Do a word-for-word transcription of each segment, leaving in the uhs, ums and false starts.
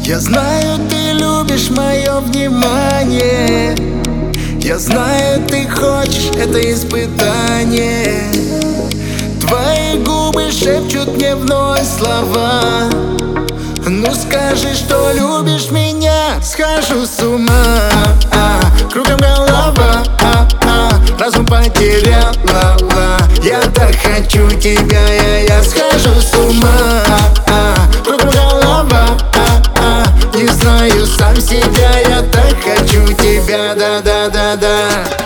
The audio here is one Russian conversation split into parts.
Я знаю, ты любишь мое внимание. Я знаю, ты хочешь это испытание. Твои губы шепчут мне вновь слова. Ну скажи, что любишь меня, схожу с ума. а, Кругом голова, а, а, разум потеряла. Я так хочу тебя, я, я схожу с ума. а, Кругом голова, а, а, не знаю сам себя. Я так хочу тебя, да-да-да-да.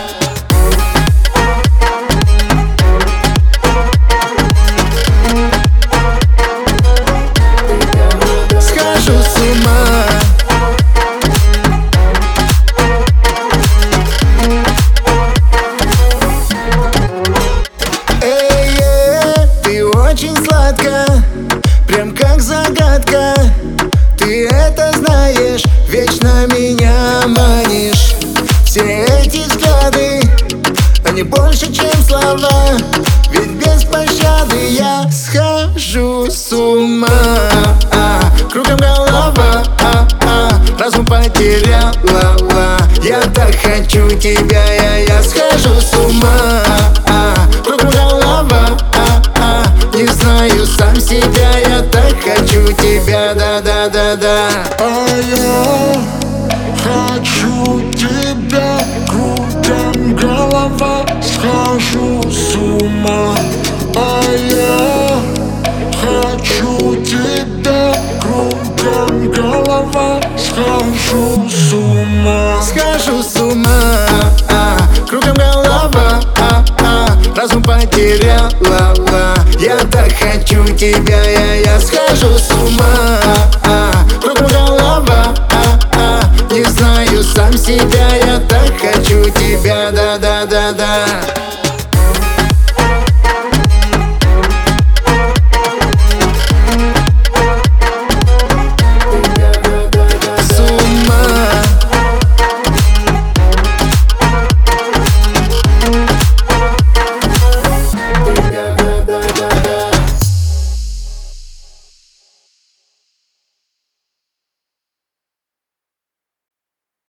Очень сладко, прям как загадка. Ты это знаешь, вечно меня манишь. Все эти взгляды, они больше, чем слова. Ведь без пощады я схожу с ума. а, Кругом голова, а, а, разум потеряла. Я так хочу тебя, я, я схожу с ума. а, Кругом голова, не знаю сам себя, я так хочу тебя, да-да-да-да. А я хочу тебя, кругом голова, схожу с ума. А я хочу тебя, кругом голова, схожу с ума. Схожу с ума, а, кругом голова, а, а, разум потеряла. Я так хочу тебя, я, я схожу с ума. а, Кругом голова, а, а, не знаю сам себя. Я так хочу тебя, да-да-да-да.